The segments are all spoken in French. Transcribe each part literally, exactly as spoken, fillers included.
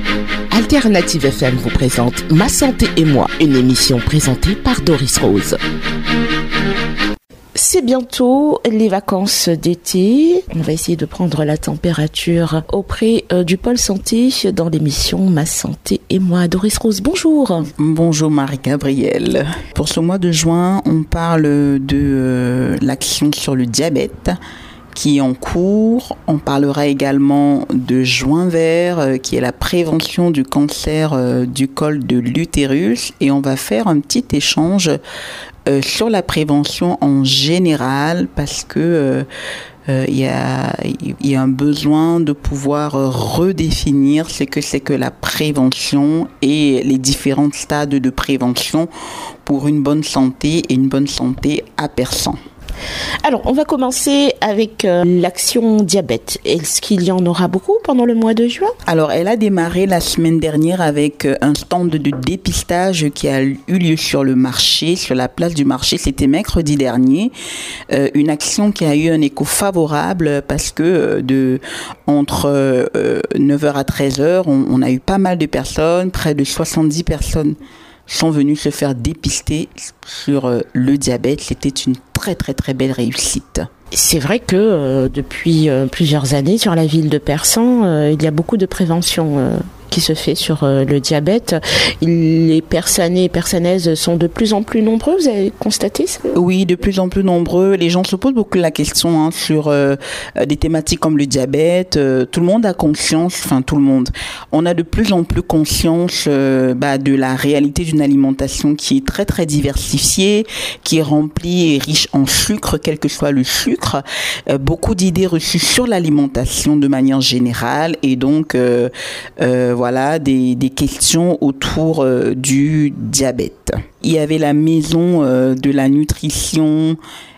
Alternative F M vous présente Ma Santé et Moi, une émission présentée par Doris Rose. C'est bientôt les vacances d'été. On va essayer de prendre la température auprès euh, du pôle santé dans l'émission Ma Santé et Moi. Doris Rose, bonjour. Bonjour Marie-Gabrielle. Pour ce mois de juin, on parle de euh, l'action sur le diabète qui est en cours. On parlera également de Juin vert, euh, qui est la prévention du cancer euh, du col de l'utérus. Et on va faire un petit échange euh, sur la prévention en général, parce que euh, euh, y a, y a un besoin de pouvoir redéfinir ce que c'est que la prévention et les différents stades de prévention pour une bonne santé et une bonne santé à personne. Alors, on va commencer avec euh, l'action diabète. Est-ce qu'il y en aura beaucoup pendant le mois de juin ? Alors, elle a démarré la semaine dernière avec un stand de dépistage qui a eu lieu sur le marché, sur la place du marché. C'était mercredi dernier. Euh, une action qui a eu un écho favorable parce que de, entre euh, neuf heures à treize heures, on, on a eu pas mal de personnes, près de soixante-dix personnes sont venus se faire dépister sur euh, le diabète. C'était une très très très belle réussite. C'est vrai que euh, depuis euh, plusieurs années sur la ville de Persan, euh, il y a beaucoup de prévention euh, qui se fait sur euh, le diabète. Les Persanais et Persanaises sont de plus en plus nombreux, vous avez constaté ça ? Oui, de plus en plus nombreux. Les gens se posent beaucoup la question hein, sur euh, des thématiques comme le diabète. Euh, tout le monde a conscience, enfin tout le monde, on a de plus en plus conscience euh, bah, de la réalité d'une alimentation qui est très très diversifiée, qui est remplie et riche en sucre, quel que soit le sucre. Euh, beaucoup d'idées reçues sur l'alimentation de manière générale, et donc euh, euh, voilà des, des questions autour euh, du diabète. Il y avait la maison euh, de la nutrition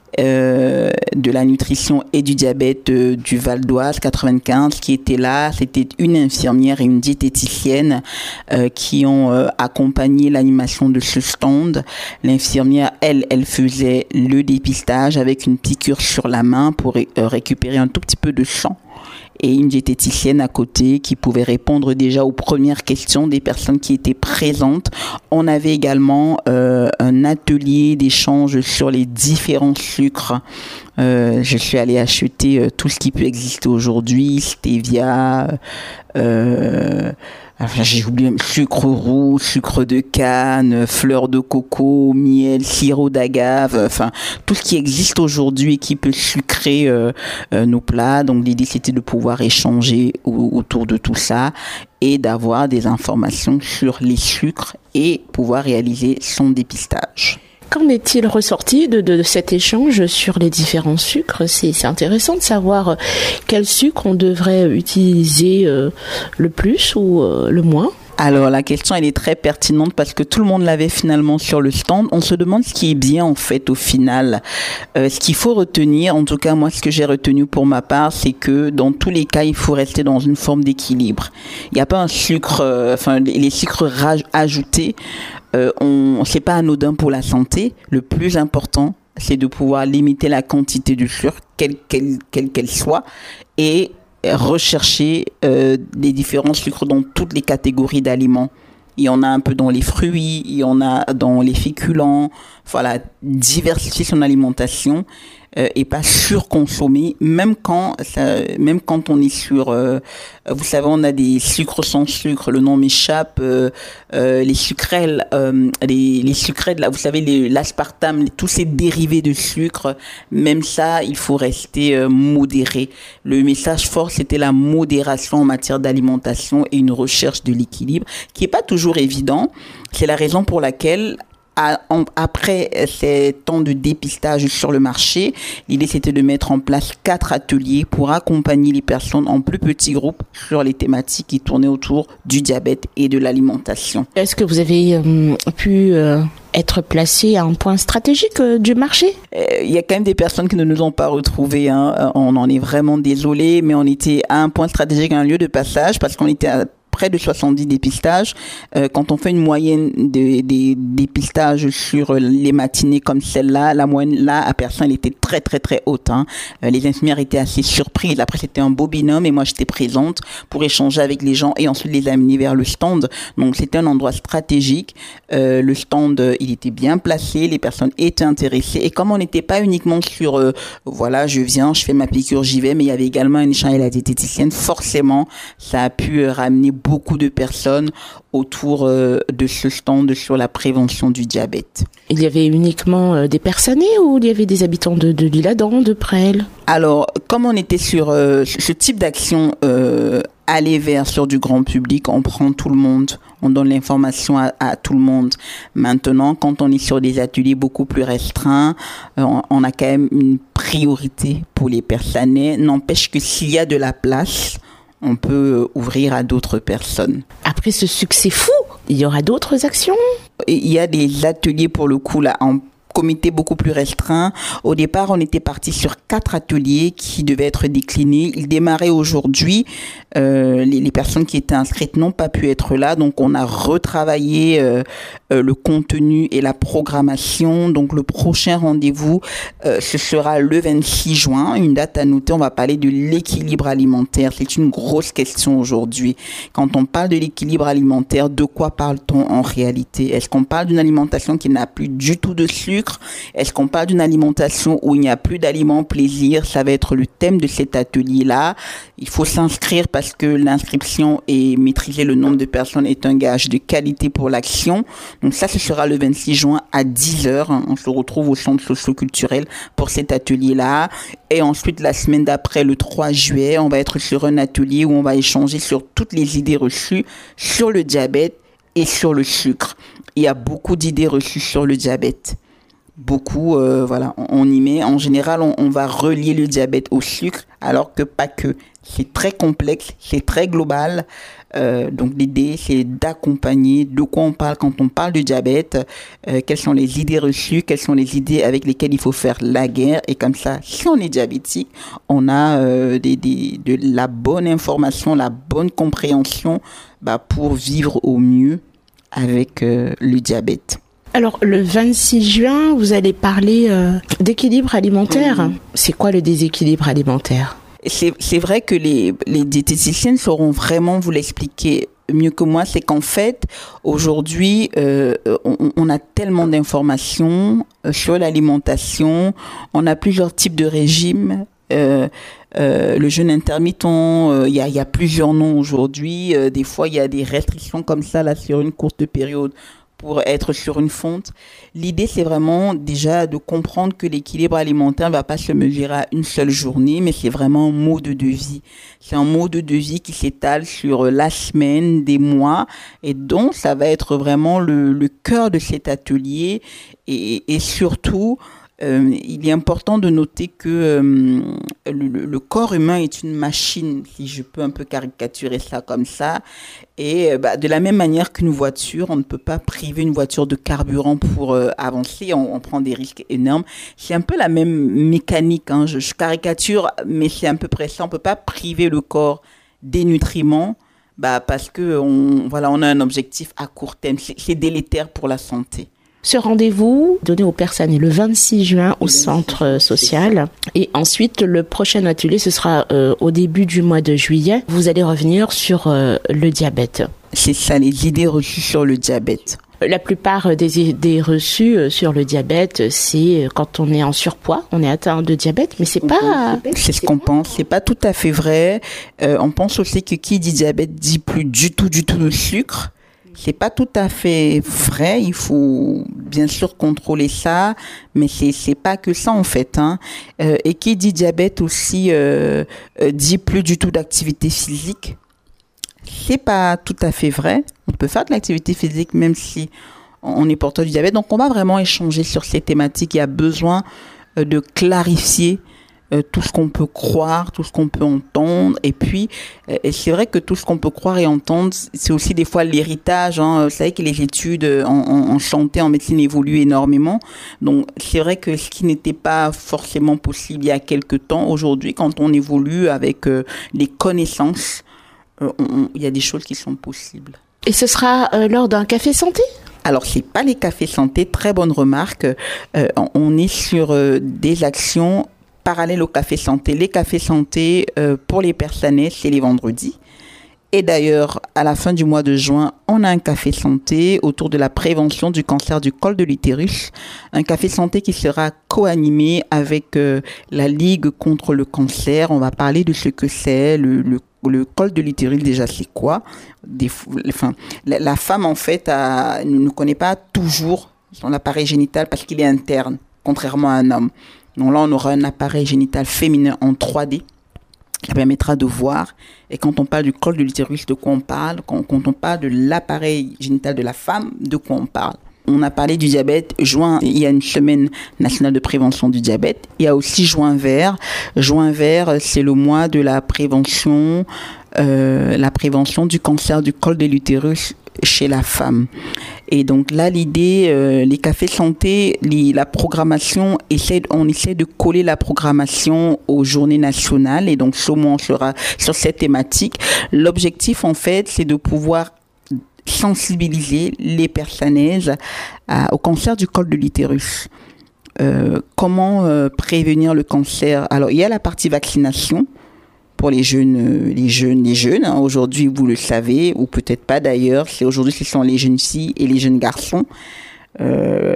Euh, de la nutrition et du diabète euh, du Val d'Oise quatre-vingt-quinze qui était là. C'était une infirmière et une diététicienne euh, qui ont euh, accompagné l'animation de ce stand. L'infirmière, elle, elle faisait le dépistage avec une piqûre sur la main pour euh, récupérer un tout petit peu de sang. Et une diététicienne à côté qui pouvait répondre déjà aux premières questions des personnes qui étaient présentes. On avait également euh, un atelier d'échange sur les différents sucres. Euh, je suis allée acheter euh, tout ce qui peut exister aujourd'hui, stevia, euh, enfin, j'ai oublié, sucre roux, sucre de canne, fleur de coco, miel, sirop d'agave, enfin tout ce qui existe aujourd'hui et qui peut sucrer euh, euh, nos plats. Donc l'idée c'était de pouvoir échanger au, autour de tout ça et d'avoir des informations sur les sucres et pouvoir réaliser son dépistage. Qu'en est-il ressorti de, de, de cet échange sur les différents sucres ? C'est, c'est intéressant de savoir quel sucre on devrait utiliser euh, le plus ou euh, le moins. Alors la question elle est très pertinente parce que tout le monde l'avait finalement sur le stand. On se demande ce qui est bien en fait au final. Euh, ce qu'il faut retenir, en tout cas moi ce que j'ai retenu pour ma part, c'est que dans tous les cas il faut rester dans une forme d'équilibre. Il n'y a pas un sucre, euh, enfin les sucres raj- ajoutés, euh, on, c'est pas anodin pour la santé. Le plus important c'est de pouvoir limiter la quantité de sucre, quelle qu'elle, quelle qu'elle soit, et rechercher euh, des différents sucres dans toutes les catégories d'aliments. Il y en a un peu dans les fruits, il y en a dans les féculents. Voilà, diversifier son alimentation euh, et pas surconsommer, même quand, ça, même quand on est sur, euh, vous savez, on a des sucres sans sucre, le nom m'échappe, euh, euh, les sucrelles, euh, les, les sucrètes, là, vous savez, les, l'aspartame, les, tous ces dérivés de sucre, même ça, il faut rester euh, modéré. Le message fort, c'était la modération en matière d'alimentation et une recherche de l'équilibre, qui est pas toujours évident. C'est la raison pour laquelle À, en, après ces temps de dépistage sur le marché, l'idée c'était de mettre en place quatre ateliers pour accompagner les personnes en plus petits groupes sur les thématiques qui tournaient autour du diabète et de l'alimentation. Est-ce que vous avez euh, pu euh, être placé à un point stratégique euh, du marché ? Il y a quand même des personnes qui ne nous ont pas retrouvés, hein. On en est vraiment désolé, mais on était à un point stratégique, un lieu de passage, parce qu'on était à près de soixante-dix dépistages. Euh, quand on fait une moyenne des de, de dépistages sur les matinées comme celle-là, la moyenne là à personne elle était très très très haute. Hein. Euh, les infirmières étaient assez surprises. Après c'était un beau binôme et moi j'étais présente pour échanger avec les gens et ensuite les amener vers le stand. Donc c'était un endroit stratégique. Euh, le stand il était bien placé, les personnes étaient intéressées et comme on n'était pas uniquement sur euh, voilà je viens, je fais ma piqûre, j'y vais, mais il y avait également un échange avec la diététicienne, forcément ça a pu euh, ramener beaucoup de personnes autour euh, de ce stand sur la prévention du diabète. Il y avait uniquement euh, des Persanais ou il y avait des habitants de, de l'Isle-Adam, de Presles? Alors, comme on était sur euh, ce type d'action euh, aller vers sur du grand public, on prend tout le monde, on donne l'information à, à tout le monde. Maintenant, quand on est sur des ateliers beaucoup plus restreints, euh, on, on a quand même une priorité pour les Persanais. N'empêche que s'il y a de la place, on peut ouvrir à d'autres personnes. Après ce succès fou, il y aura d'autres actions? Il y a des ateliers pour le coup là en comité beaucoup plus restreint. Au départ, on était parti sur quatre ateliers qui devaient être déclinés. Ils démarraient aujourd'hui. Euh, les, les personnes qui étaient inscrites n'ont pas pu être là. Donc, on a retravaillé euh, euh, le contenu et la programmation. Donc, le prochain rendez-vous, euh, ce sera le vingt-six juin. Une date à noter. On va parler de l'équilibre alimentaire. C'est une grosse question aujourd'hui. Quand on parle de l'équilibre alimentaire, de quoi parle-t-on en réalité? Est-ce qu'on parle d'une alimentation qui n'a plus du tout de sucre? Est-ce qu'on parle d'une alimentation où il n'y a plus d'aliments plaisir? Ça va être le thème de cet atelier-là. Il faut s'inscrire parce que l'inscription et maîtriser le nombre de personnes est un gage de qualité pour l'action. Donc ça, ce sera le vingt-six juin à dix heures. On se retrouve au centre socio-culturel pour cet atelier-là. Et ensuite, la semaine d'après, le trois juillet, on va être sur un atelier où on va échanger sur toutes les idées reçues sur le diabète et sur le sucre. Il y a beaucoup d'idées reçues sur le diabète. Beaucoup, euh, voilà, on, on y met. En général, on, on va relier le diabète au sucre, alors que pas que. C'est très complexe, c'est très global. Euh, donc l'idée, c'est d'accompagner de quoi on parle quand on parle du diabète, euh, quelles sont les idées reçues, quelles sont les idées avec lesquelles il faut faire la guerre. Et comme ça, si on est diabétique, on a euh, des, des, de la bonne information, la bonne compréhension bah, pour vivre au mieux avec euh, le diabète. Alors, le vingt-six juin, vous allez parler euh, d'équilibre alimentaire. Mmh. C'est quoi le déséquilibre alimentaire? C'est, c'est vrai que les, les diététiciennes sauront vraiment vous l'expliquer mieux que moi. C'est qu'en fait, aujourd'hui, euh, on, on a tellement d'informations sur l'alimentation. On a plusieurs types de régimes. Euh, euh, le jeûne intermittent, il euh, y, a, y a plusieurs noms aujourd'hui. Euh, des fois, il y a des restrictions comme ça là sur une courte période pour être sur une fonte. L'idée, c'est vraiment déjà de comprendre que l'équilibre alimentaire ne va pas se mesurer à une seule journée, mais c'est vraiment un mode de vie. C'est un mode de vie qui s'étale sur la semaine, des mois, et donc ça va être vraiment le, le cœur de cet atelier. Et, et surtout, Euh, il est important de noter que euh, le, le corps humain est une machine, si je peux un peu caricaturer ça comme ça. Et euh, bah, de la même manière qu'une voiture, on ne peut pas priver une voiture de carburant pour euh, avancer, on, on prend des risques énormes. C'est un peu la même mécanique, hein. je, je caricature, mais c'est à peu près ça. On ne peut pas priver le corps des nutriments bah, parce que on, voilà, on a un objectif à court terme. C'est, c'est délétère pour la santé. Ce rendez-vous donné aux personnes le vingt-six juin au centre social. Et ensuite, le prochain atelier, ce sera euh, au début du mois de juillet. Vous allez revenir sur euh, le diabète. C'est ça, les idées reçues sur le diabète. La plupart des idées reçues sur le diabète, c'est quand on est en surpoids, on est atteint de diabète, mais c'est pas... C'est ce qu'on pense, c'est pas tout à fait vrai. Euh, on pense aussi que qui dit diabète dit plus du tout, du tout de sucre. C'est pas tout à fait vrai. Il faut bien sûr contrôler ça, mais c'est c'est pas que ça en fait. Hein. Euh, et qui dit diabète aussi euh, euh, dit plus du tout d'activité physique. C'est pas tout à fait vrai. On peut faire de l'activité physique même si on est porteur du diabète. Donc on va vraiment échanger sur ces thématiques. Il y a besoin euh, de clarifier Euh, tout ce qu'on peut croire, tout ce qu'on peut entendre. Et puis, euh, et c'est vrai que tout ce qu'on peut croire et entendre, c'est aussi des fois l'héritage. Hein. Vous savez que les études en, en, en santé, en médecine évoluent énormément. Donc, c'est vrai que ce qui n'était pas forcément possible il y a quelque temps, aujourd'hui, quand on évolue avec euh, les connaissances, il y a des choses qui sont possibles. Et ce sera euh, lors d'un café santé ? Alors, c'est pas les cafés santé, très bonne remarque. Euh, on est sur euh, des actions parallèles au café santé. Les cafés santé, euh, pour les personnes, c'est les vendredis. Et d'ailleurs, à la fin du mois de juin, on a un café santé autour de la prévention du cancer du col de l'utérus. Un café santé qui sera co-animé avec euh, la Ligue contre le cancer. On va parler de ce que c'est, le, le, le col de l'utérus, déjà, c'est quoi ? Des, enfin, la, la femme, en fait, a, ne connaît pas toujours son appareil génital parce qu'il est interne, contrairement à un homme. Donc là, on aura un appareil génital féminin en trois D. Ça permettra de voir. Et quand on parle du col de l'utérus, de quoi on parle ? Quand, quand on parle de l'appareil génital de la femme, de quoi on parle ? On a parlé du diabète. Juin, il y a une semaine nationale de prévention du diabète. Il y a aussi juin vert. Juin vert, c'est le mois de la prévention, euh, la prévention du cancer du col de l'utérus chez la femme. Et donc là, l'idée, euh, les cafés santé, les, la programmation, essaie, on essaie de coller la programmation aux journées nationales. Et donc, ce mois, on sera sur cette thématique. L'objectif, en fait, c'est de pouvoir sensibiliser les personnes à, au cancer du col de l'utérus. Euh, comment euh, prévenir le cancer ? Alors, il y a la partie vaccination pour les jeunes, les jeunes, les jeunes. Hein. Aujourd'hui, vous le savez, ou peut-être pas d'ailleurs. C'est aujourd'hui, ce sont les jeunes filles et les jeunes garçons. Euh,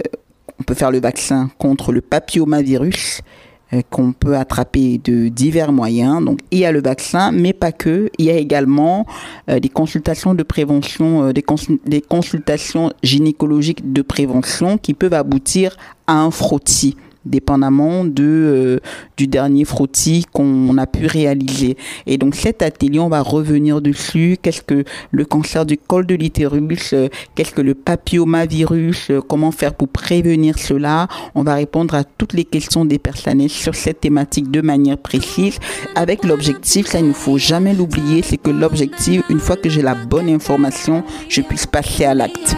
on peut faire le vaccin contre le papillomavirus euh, qu'on peut attraper de divers moyens. Donc, il y a le vaccin, mais pas que. Il y a également euh, des consultations de prévention, euh, des, cons- des consultations gynécologiques de prévention qui peuvent aboutir à un frottis, dépendamment de, euh, du dernier frottis qu'on a pu réaliser. Et donc cet atelier, on va revenir dessus. Qu'est-ce que le cancer du col de l'utérus, euh, qu'est-ce que le papillomavirus, euh, comment faire pour prévenir cela. On va répondre à toutes les questions des personnes sur cette thématique de manière précise, avec l'objectif, ça il ne faut jamais l'oublier, c'est que l'objectif, une fois que j'ai la bonne information, je puisse passer à l'acte.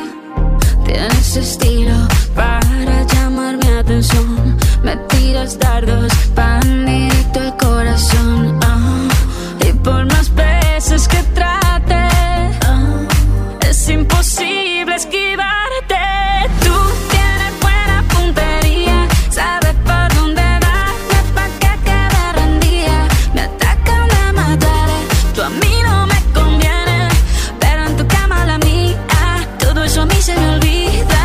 Tienes estilo para llamar mi atención. Me tiras dardos pan directo al corazón. Ah, y por más veces que trate, ah, es imposible esquivarte. Tú tienes buena puntería, sabes por dónde darme pa' que quede rendida. Me atacan, me mataré. Tú a mí no me conviene, pero en tu cama la mía, todo eso a mí se me olvida.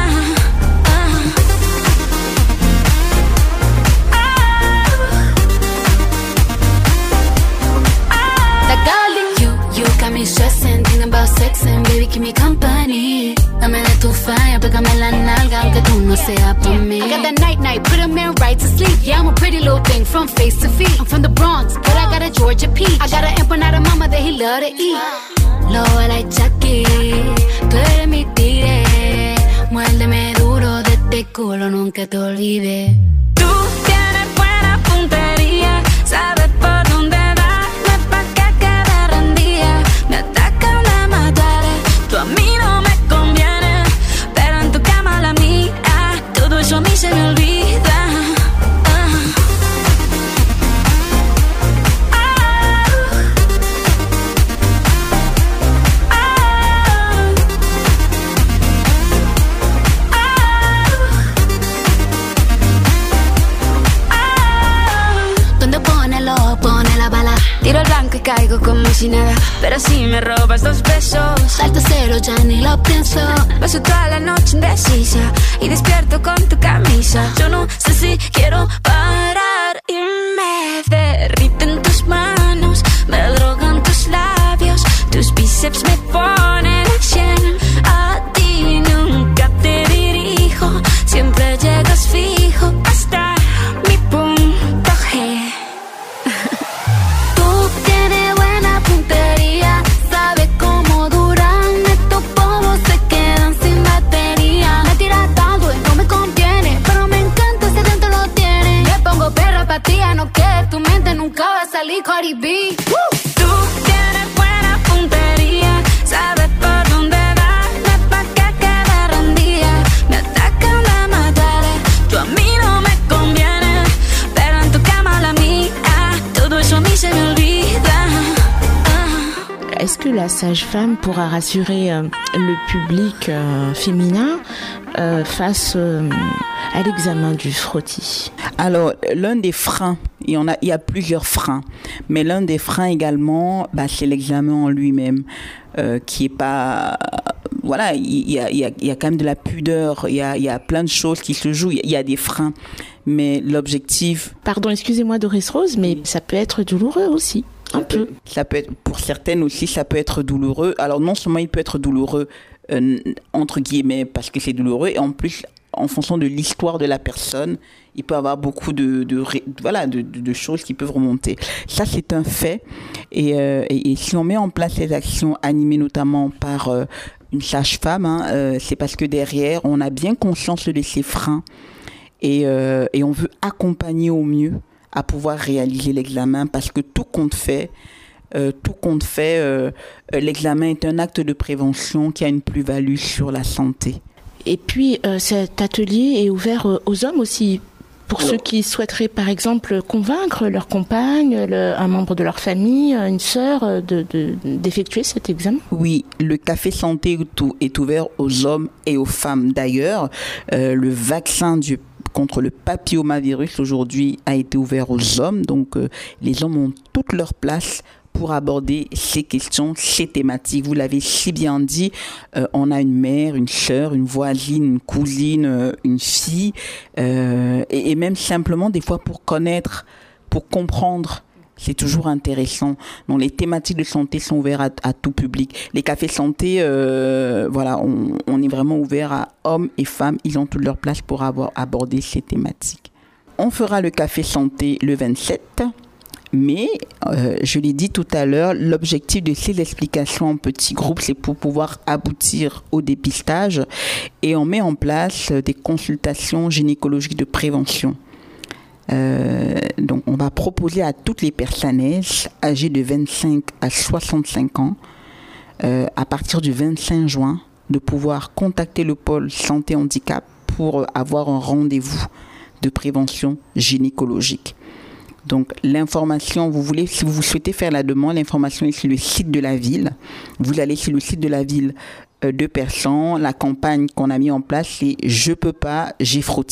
Stressing, thinking about sexing, baby, keep me company. Dame de tu falla, pégame la nalga, aunque tú no seas por mí. I got that night night, put a man right to sleep. Yeah, I'm a pretty little thing from face to feet. I'm from the Bronx, but I got a Georgia peach. I got an empanada mama that he love to eat. Lobo like Chucky, tú eres mi tigre. Muérdeme duro de este culo, nunca te olvides. Tú tienes buena puntería, sabes por dónde darme pa' que quede rendida. Me atacan, me mataré. Tú a mí no me conviene, pero en tu cama la mía, todo eso a mí se me olvida. Ah. Ah. Ah. ¿Dónde pone el ojo, pone la bala? Tiro el blanco y caigo como si nada, pero si me robas dos besos, salto cero, ya ni lo pienso. Paso toda la noche indecisa y despierto con tu camisa. Yo no sé si quiero parar y me derriten tus manos, me drogan tus labios, tus bíceps me ponen a cien. A ti nunca te dirijo, siempre llegas fijo hasta mi punto G. Sabe cómo duran estos polvos, se quedan sin batería. Me tiras tanto y no me conviene, pero me encanta si dentro lo tiene. Me pongo perra pa' ti, no que tu mente nunca va a salir Cardi B. Tú tienes buena puntería, sabes sage-femme pourra rassurer euh, le public euh, féminin euh, face euh, à l'examen du frottis? Alors, l'un des freins, il y en a, il y a plusieurs freins, mais l'un des freins également, bah, c'est l'examen en lui-même, euh, qui est pas, voilà, il y a, il y a, il y a quand même de la pudeur, il y a, il y a plein de choses qui se jouent, il y a des freins, mais l'objectif. Pardon, excusez-moi Doris Rose, mais ça peut être douloureux aussi. Un peu. Ça peut être, pour certaines aussi, ça peut être douloureux. Alors non seulement il peut être douloureux euh, entre guillemets parce que c'est douloureux, et en plus en fonction de l'histoire de la personne, il peut y avoir beaucoup de, de voilà de, de, de choses qui peuvent remonter. Ça c'est un fait. Et, euh, et, et si on met en place ces actions animées notamment par euh, une sage-femme, hein, euh, c'est parce que derrière on a bien conscience de ces freins et, euh, et on veut accompagner au mieux à pouvoir réaliser l'examen, parce que tout compte fait, euh, tout compte fait, euh, l'examen est un acte de prévention qui a une plus-value sur la santé. Et puis euh, cet atelier est ouvert euh, aux hommes aussi, pour Alors, ceux qui souhaiteraient par exemple convaincre leur compagne, le, un membre de leur famille, une sœur, de, de, d'effectuer cet examen. Oui, le café santé est ouvert aux hommes et aux femmes. D'ailleurs, euh, le vaccin du contre le papillomavirus aujourd'hui a été ouvert aux hommes, donc euh, les hommes ont toute leur place pour aborder ces questions, ces thématiques. Vous l'avez si bien dit, euh, on a une mère, une sœur, une voisine, une cousine, euh, une fille, euh, et, et même simplement des fois pour connaître, pour comprendre. C'est toujours intéressant. Donc les thématiques de santé sont ouvertes à, à tout public. Les cafés santé, euh, voilà, on, on est vraiment ouvert à hommes et femmes. Ils ont toute leur place pour avoir abordé ces thématiques. On fera le café santé le vingt-sept, mais euh, je l'ai dit tout à l'heure, l'objectif de ces explications en petits groupes, c'est pour pouvoir aboutir au dépistage, et on met en place des consultations gynécologiques de prévention. Euh, donc on va proposer à toutes les personnes âgées de vingt-cinq à soixante-cinq ans, euh, à partir du vingt-cinq juin, de pouvoir contacter le pôle santé handicap pour avoir un rendez-vous de prévention gynécologique. Donc l'information, vous voulez, si vous souhaitez faire la demande, l'information est sur le site de la ville. Vous allez sur le site de la ville euh, de Persan. La campagne qu'on a mis en place, c'est « Je peux pas, j'ai frottis ».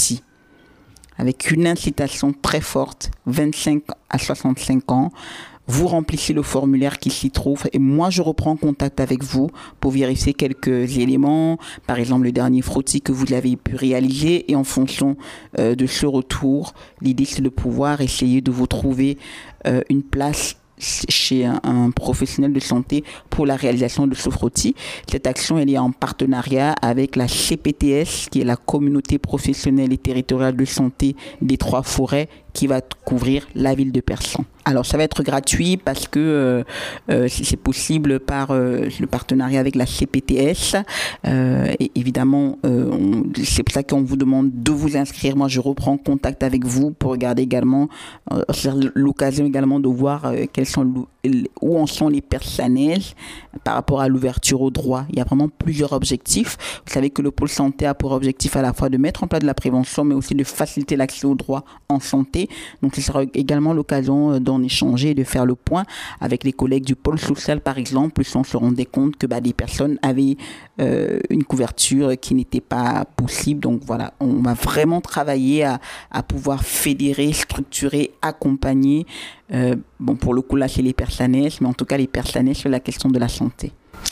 Avec une incitation très forte, vingt-cinq à soixante-cinq ans. Vous remplissez le formulaire qui s'y trouve et moi je reprends contact avec vous pour vérifier quelques éléments, par exemple le dernier frottis que vous avez pu réaliser, et en fonction euh, de ce retour, l'idée c'est de pouvoir essayer de vous trouver euh, une place chez un, un professionnel de santé pour la réalisation de ce frottis. Cette action elle est en partenariat avec la C P T S, qui est la communauté professionnelle et territoriale de santé des Trois-Forêts, qui va couvrir la ville de Persan. Alors ça va être gratuit parce que euh, euh, c'est possible par euh, le partenariat avec la C P T S. Euh, et évidemment, euh, on, c'est pour ça qu'on vous demande de vous inscrire. Moi, je reprends contact avec vous pour regarder également, euh, c'est l'occasion également de voir euh, quels sont, où en sont les personnes par rapport à l'ouverture au droit. Il y a vraiment plusieurs objectifs. Vous savez que le pôle santé a pour objectif à la fois de mettre en place de la prévention, mais aussi de faciliter l'accès au droit en santé. Donc, ce sera également l'occasion d'en échanger et de faire le point avec les collègues du pôle social, par exemple, si on se rendait compte que bah, des personnes avaient euh, une couverture qui n'était pas possible. Donc, voilà, on va vraiment travailler à, à pouvoir fédérer, structurer, accompagner. Euh, bon, pour le coup, là, c'est les personnes, mais en tout cas, les personnes sur la question de la santé.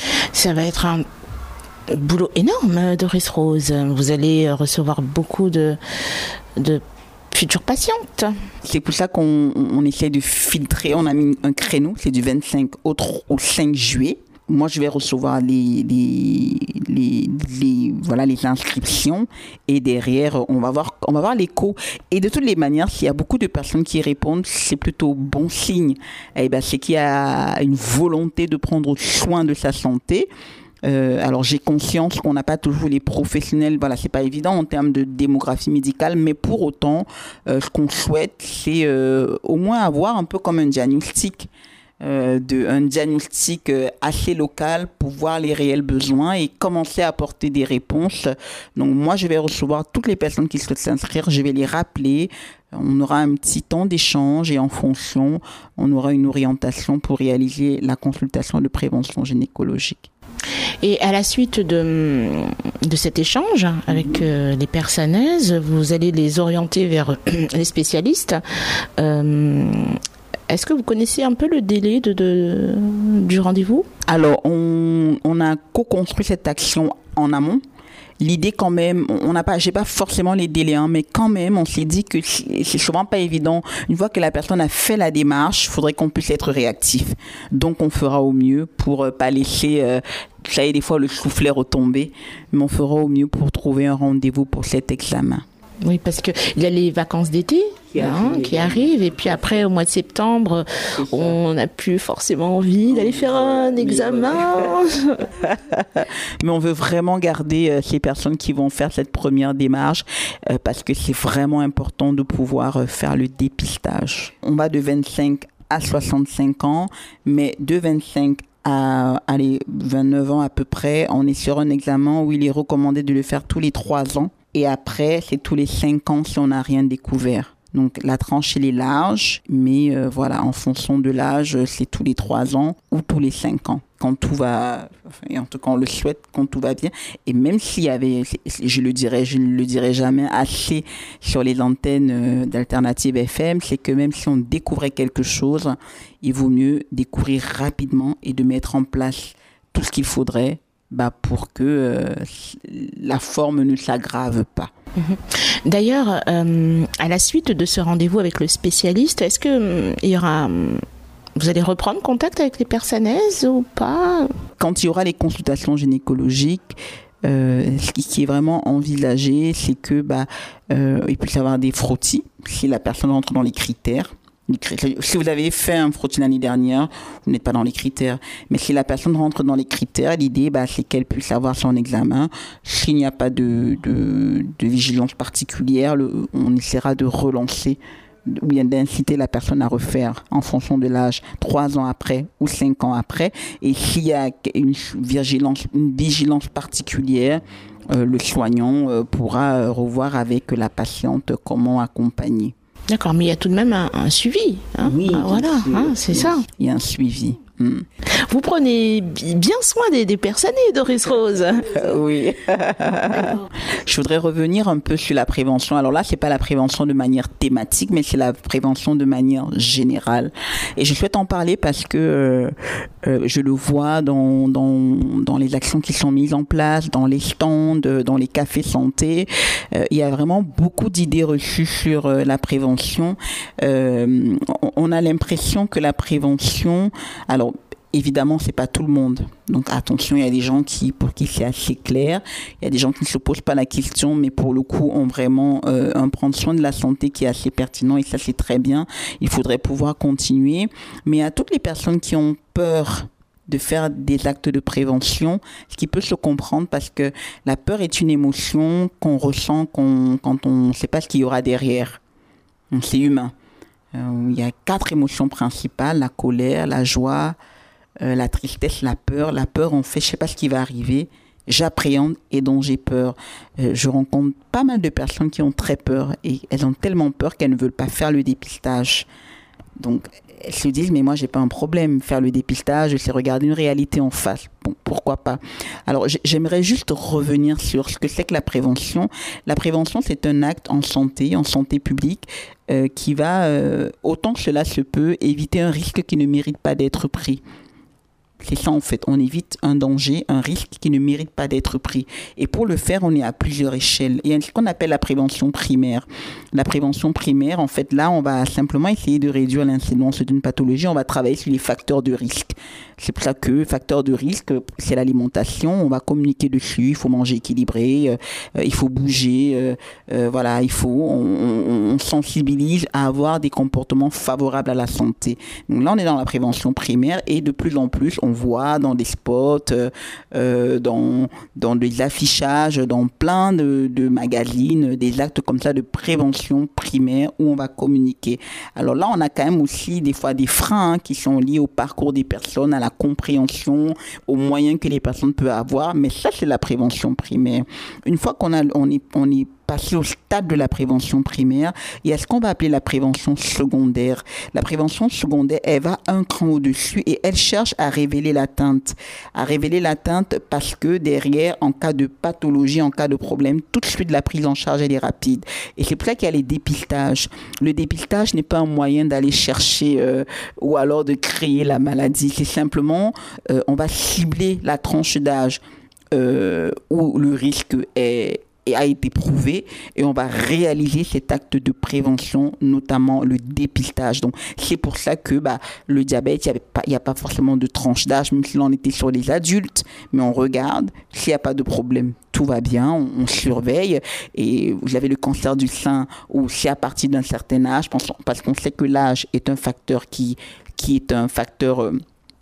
Ça va être un boulot énorme, Doris Rose. Vous allez recevoir beaucoup de, de futures patientes. C'est pour ça qu'on on essaie de filtrer. On a mis un créneau, c'est du vingt-cinq au, au cinq juillet. Moi, je vais recevoir les, les, les, les, voilà, les inscriptions, et derrière, on va voir, on va voir l'écho. Et de toutes les manières, s'il y a beaucoup de personnes qui répondent, c'est plutôt bon signe. Eh ben, c'est qu'il y a une volonté de prendre soin de sa santé. Euh, alors j'ai conscience qu'on n'a pas toujours les professionnels, voilà, c'est pas évident en termes de démographie médicale, mais pour autant, euh, ce qu'on souhaite, c'est euh, au moins avoir un peu comme un diagnostic. Euh, de, un diagnostic euh, assez local pour voir les réels besoins et commencer à apporter des réponses. Donc moi, je vais recevoir toutes les personnes qui souhaitent s'inscrire, je vais les rappeler, On aura un petit temps d'échange et en fonction, on aura une orientation pour réaliser la consultation de prévention gynécologique. Et à la suite de, de cet échange avec euh, les personnaises, vous allez les orienter vers les spécialistes. Euh, est-ce que vous connaissez un peu le délai de, de, du rendez-vous ? Alors, on, on a co-construit cette action en amont. L'idée quand même, on n'a pas, j'ai pas forcément les délais, hein, mais quand même, on s'est dit que c'est souvent pas évident. Une fois que la personne a fait la démarche, il faudrait qu'on puisse être réactif. Donc, on fera au mieux pour pas laisser, euh, ça y est, des fois le soufflet retomber, mais on fera au mieux pour trouver un rendez-vous pour cet examen. Oui, parce que il y a les vacances d'été qui, hein, arrive, qui arrivent, et puis après, au mois de septembre, on n'a plus forcément envie d'aller faire un examen. Mais on veut vraiment garder euh, ces personnes qui vont faire cette première démarche euh, parce que c'est vraiment important de pouvoir euh, faire le dépistage. On va de vingt-cinq à soixante-cinq ans, mais de vingt-cinq à allez, vingt-neuf ans à peu près, on est sur un examen où il est recommandé de le faire tous les trois ans. Et après, c'est tous les cinq ans si on n'a rien découvert. Donc, la tranche, elle est large, mais euh, voilà, en fonction de l'âge, c'est tous les trois ans ou tous les cinq ans. Quand tout va, enfin, en tout cas, on le souhaite, quand tout va bien. Et même s'il y avait, je le dirais, je ne le dirai jamais assez sur les antennes d'Alternative F M, c'est que même si on découvrait quelque chose, il vaut mieux découvrir rapidement et de mettre en place tout ce qu'il faudrait bah, pour que euh, la forme ne s'aggrave pas. D'ailleurs, euh, à la suite de ce rendez-vous avec le spécialiste, est-ce que euh, il y aura, euh, vous allez reprendre contact avec les personnaises ou pas ? Quand il y aura les consultations gynécologiques, euh, ce qui, qui est vraiment envisagé, c'est que bah, euh, il puisse y avoir des frottis si la personne rentre dans les critères. Si vous avez fait un frottis l'année dernière, vous n'êtes pas dans les critères. Mais si la personne rentre dans les critères, l'idée, bah, c'est qu'elle puisse avoir son examen. S'il n'y a pas de, de, de vigilance particulière, le, on essaiera de relancer ou bien d'inciter la personne à refaire en fonction de l'âge, trois ans après ou cinq ans après. Et s'il y a une vigilance, une vigilance particulière, euh, le soignant euh, pourra revoir avec la patiente comment accompagner. D'accord, mais il y a tout de même un, un suivi. Hein oui, ah, voilà, hein, c'est ça. Il y a un suivi. Mm. Vous prenez bien soin des, des personnes, Doris Rose. Euh, oui. Je voudrais revenir un peu sur la prévention. Alors là, c'est pas la prévention de manière thématique, mais c'est la prévention de manière générale. Et je souhaite en parler parce que euh, euh, je le vois dans, dans, dans les actions qui sont mises en place, dans les stands, dans les cafés santé. Euh, il y a vraiment beaucoup d'idées reçues sur euh, la prévention. Euh, on, on a l'impression que la prévention... Alors, évidemment, c'est pas tout le monde. Donc, attention, il y a des gens qui, pour qui c'est assez clair. Il y a des gens qui ne se posent pas la question, mais pour le coup, ont vraiment euh, un prendre soin de la santé qui est assez pertinent. Et ça, c'est très bien. Il faudrait pouvoir continuer. Mais à toutes les personnes qui ont peur de faire des actes de prévention, ce qui peut se comprendre parce que la peur est une émotion qu'on ressent qu'on, quand on ne sait pas ce qu'il y aura derrière. Donc, c'est humain. Euh, il y a quatre émotions principales, la colère, la joie, euh, la tristesse, la peur. La peur, on fait, je ne sais pas ce qui va arriver, j'appréhende et dont j'ai peur. Euh, je rencontre pas mal de personnes qui ont très peur et elles ont tellement peur qu'elles ne veulent pas faire le dépistage. Donc, elles se disent, mais moi, j'ai pas un problème. Faire le dépistage, c'est regarder une réalité en face. Bon, pourquoi pas? Alors, j'aimerais juste revenir sur ce que c'est que la prévention. La prévention, c'est un acte en santé, en santé publique, euh, qui va, euh, autant que cela se peut, éviter un risque qui ne mérite pas d'être pris. C'est ça en fait, on évite un danger, un risque qui ne mérite pas d'être pris. Et pour le faire, on est à plusieurs échelles. Il y a ce qu'on appelle la prévention primaire. La prévention primaire, en fait, là, on va simplement essayer de réduire l'incidence d'une pathologie. On va travailler sur les facteurs de risque. C'est pour ça que facteur de risque, c'est l'alimentation. On va communiquer dessus. Il faut manger équilibré, euh, il faut bouger. Euh, euh, voilà, il faut. On, on, on sensibilise à avoir des comportements favorables à la santé. Donc là, on est dans la prévention primaire et de plus en plus, on voit dans des spots, euh, dans, dans des affichages, dans plein de, de magazines, des actes comme ça de prévention primaire où on va communiquer. Alors là, on a quand même aussi des fois des freins hein, qui sont liés au parcours des personnes, à la compréhension, aux moyens que les personnes peuvent avoir. Mais ça, c'est la prévention primaire. Une fois qu'on a, on est, on est passer au stade de la prévention primaire et à ce qu'on va appeler la prévention secondaire. La prévention secondaire, elle va un cran au-dessus et elle cherche à révéler l'atteinte. À révéler l'atteinte parce que derrière, en cas de pathologie, en cas de problème, tout de suite la prise en charge, elle est rapide. Et c'est pour ça qu'il y a les dépistages. Le dépistage n'est pas un moyen d'aller chercher euh, ou alors de créer la maladie. C'est simplement, euh, on va cibler la tranche d'âge euh, où le risque est et a été prouvé et on va réaliser cet acte de prévention, notamment le dépistage. Donc, c'est pour ça que bah, le diabète, il n'y a, a pas forcément de tranche d'âge, même si l'on était sur les adultes, mais on regarde, s'il n'y a pas de problème, tout va bien, on, on surveille. Et vous avez le cancer du sein où c'est à partir d'un certain âge, parce qu'on sait que l'âge est un facteur qui, qui est un facteur euh,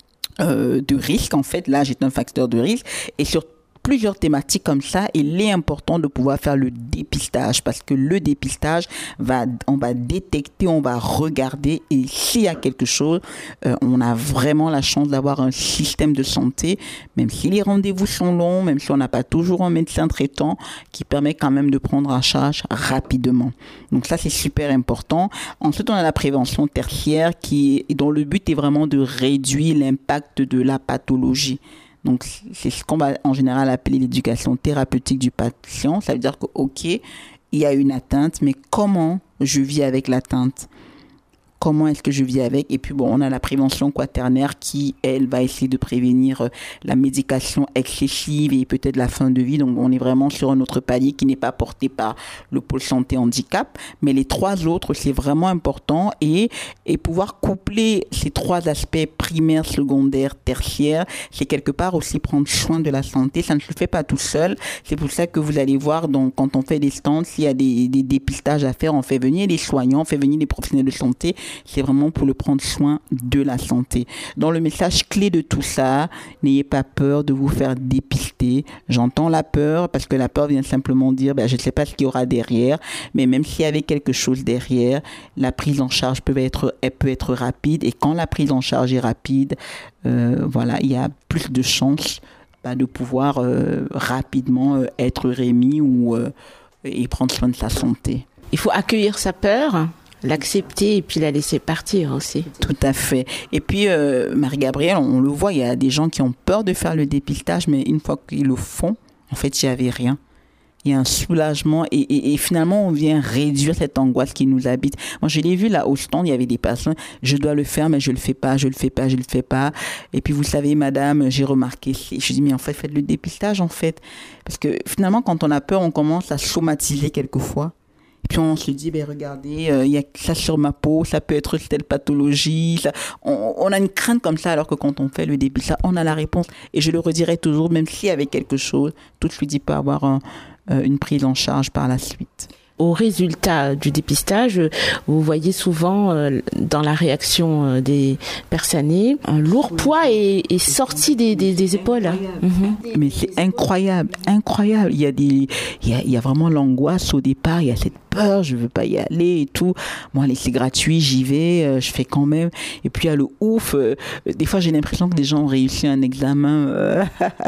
euh, de risque. En fait, l'âge est un facteur de risque. Et sur plusieurs thématiques comme ça, il est important de pouvoir faire le dépistage parce que le dépistage va, on va détecter, on va regarder et s'il y a quelque chose, euh, on a vraiment la chance d'avoir un système de santé, même si les rendez-vous sont longs, même si on n'a pas toujours un médecin traitant qui permet quand même de prendre en charge rapidement. Donc ça, c'est super important. Ensuite, on a la prévention tertiaire qui, dont le but est vraiment de réduire l'impact de la pathologie. Donc, c'est ce qu'on va en général appeler l'éducation thérapeutique du patient. Ça veut dire que, OK, il y a une atteinte, mais comment je vis avec l'atteinte ? Comment est-ce que je vis avec ? Et puis, bon, on a la prévention quaternaire qui, elle, va essayer de prévenir la médication excessive et peut-être la fin de vie. Donc, on est vraiment sur un autre palier qui n'est pas porté par le pôle santé handicap. Mais les trois autres, c'est vraiment important. Et, et pouvoir coupler ces trois aspects primaires, secondaires, tertiaires, c'est quelque part aussi prendre soin de la santé. Ça ne se fait pas tout seul. C'est pour ça que vous allez voir, donc, quand on fait des stands, s'il y a des, des dépistages à faire, on fait venir des soignants, on fait venir des professionnels de santé. C'est vraiment pour le prendre soin de la santé. Donc, le message clé de tout ça, n'ayez pas peur de vous faire dépister. J'entends la peur parce que la peur vient simplement dire, ben, je ne sais pas ce qu'il y aura derrière, mais même s'il y avait quelque chose derrière, la prise en charge peut être, elle peut être rapide. Et quand la prise en charge est rapide, euh, voilà, il y a plus de chances bah, de pouvoir euh, rapidement euh, être remis ou, euh, et prendre soin de sa santé. Il faut accueillir sa peur, l'accepter et puis la laisser partir aussi. Tout à fait. Et puis, euh, Marie-Gabrielle, on le voit, il y a des gens qui ont peur de faire le dépistage, mais une fois qu'ils le font, en fait, il n'y avait rien. Il y a un soulagement et, et, et finalement, on vient réduire cette angoisse qui nous habite. Moi, je l'ai vu là au stand, il y avait des personnes, je dois le faire, mais je le fais pas, je le fais pas, je le fais pas. Et puis, vous savez, madame, j'ai remarqué, je dis, mais en fait, faites le dépistage, en fait. Parce que finalement, quand on a peur, on commence à somatiser quelquefois. Et puis on se dit, ben regardez, il euh, y a ça sur ma peau, ça peut être telle pathologie. Ça, on, on a une crainte comme ça, alors que quand on fait le dépistage, on a la réponse. Et je le redirai toujours, même s'il y avait quelque chose, tout de suite, il peut avoir un, euh, une prise en charge par la suite. Au résultat du dépistage, vous voyez souvent euh, dans la réaction euh, des personnes, un lourd poids est, est sorti des, des, des épaules. Mm-hmm. Mais c'est incroyable, incroyable. Il y a des, il y a, il y a vraiment l'angoisse au départ. Il y a cette peur, je veux pas y aller et tout. Moi, allez, c'est gratuit, j'y vais, euh, je fais quand même. Et puis il y a le ouf. Euh, des fois, j'ai l'impression que des gens ont réussi un examen euh,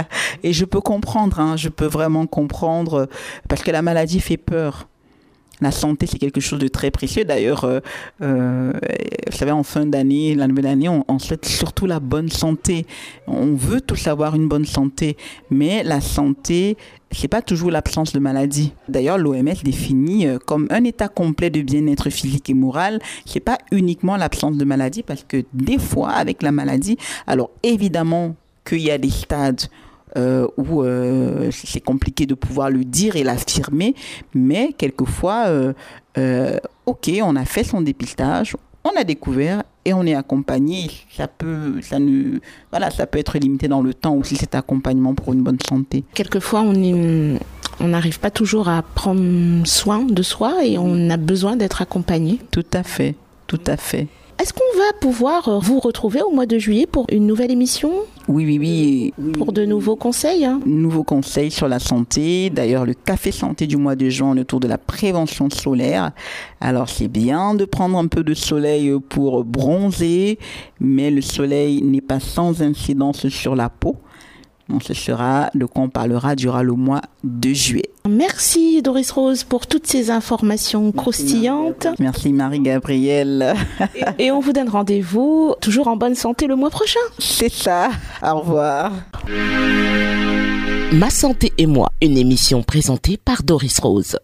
et je peux comprendre. Hein, je peux vraiment comprendre parce que la maladie fait peur. La santé, c'est quelque chose de très précieux. D'ailleurs, euh, euh, vous savez, en fin d'année, la nouvelle année, on, on souhaite surtout la bonne santé. On veut tous avoir une bonne santé, mais la santé, c'est pas toujours l'absence de maladie. D'ailleurs, l'O M S définit euh, comme un état complet de bien-être physique et moral. C'est pas uniquement l'absence de maladie, parce que des fois, avec la maladie, alors évidemment qu'il y a des stades Euh, où euh, c'est compliqué de pouvoir le dire et l'affirmer, mais quelquefois, euh, euh, ok, on a fait son dépistage, on a découvert et on est accompagné. Ça peut, ça ne, voilà, ça peut être limité dans le temps aussi cet accompagnement pour une bonne santé. Quelquefois, on est, on n'arrive pas toujours à prendre soin de soi et on a besoin d'être accompagné. Tout à fait, tout à fait. Est-ce qu'on va pouvoir vous retrouver au mois de juillet pour une nouvelle émission ? Oui, oui, oui. Pour de nouveaux conseils, hein ? Nouveaux conseils sur la santé. D'ailleurs, le café santé du mois de juin autour de la prévention solaire. Alors, c'est bien de prendre un peu de soleil pour bronzer, mais le soleil n'est pas sans incidence sur la peau. Donc ce sera de quoi on parlera durant le mois de juillet. Merci Doris Rose pour toutes ces informations croustillantes. Merci Marie-Gabrielle. Et, et on vous donne rendez-vous toujours en bonne santé le mois prochain. C'est ça. Au revoir. Ma santé et moi, une émission présentée par Doris Rose.